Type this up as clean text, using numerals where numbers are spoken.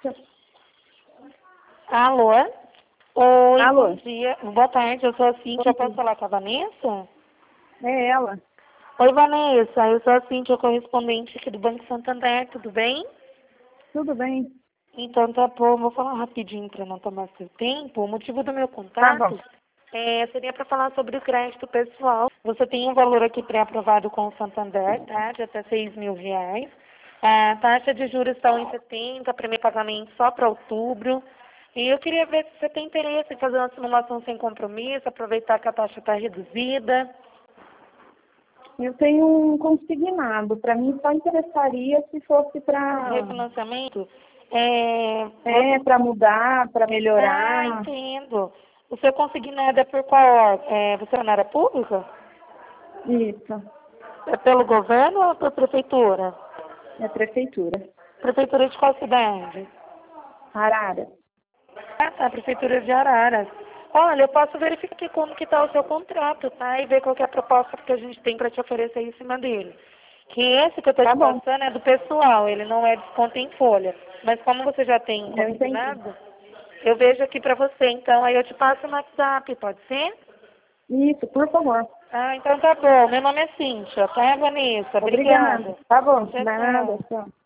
Alô? Oi, Alô? bom dia. Boa tarde, eu sou a Cíntia. Eu posso falar com a Vanessa? É ela. Oi, Vanessa. Eu sou a Cíntia, correspondente aqui do Banco Santander. Tudo bem? Tudo bem? Então tá bom. Vou falar rapidinho para não tomar seu tempo. O motivo do meu Tá bom. contato seria para falar sobre o crédito pessoal. Você tem um valor aqui pré-aprovado com o Santander, tá? De até R$ 6.000. A taxa de juros está em 70, primeiro pagamento só para outubro. E eu queria ver se você tem interesse em fazer uma simulação sem compromisso, aproveitar que a taxa está reduzida. Eu tenho um consignado. Para mim só interessaria se fosse para Refinanciamento? para mudar, para Ah, melhorar. entendo. O seu consignado é por qual órgão? Você é na área pública? Isso. É pelo governo ou por prefeitura? É prefeitura. Prefeitura de qual cidade? Arara. Ah, tá, Prefeitura de Araras. Olha, eu posso verificar aqui como que está o seu contrato, tá? E ver qual que é a proposta que a gente tem para te oferecer em cima dele. Que esse que eu estou Tá te bom. passando é do pessoal, ele não é desconto em folha. Mas como você já tem Eu entendi. consignado, eu vejo aqui para você. Então, aí eu te passo no WhatsApp, pode ser? Isso, por favor. Ah, então tá bom. Meu nome é Cíntia, tá, Vanessa? Obrigada. Obrigada. Tá bom. Tchau, Nada, tchau. tchau.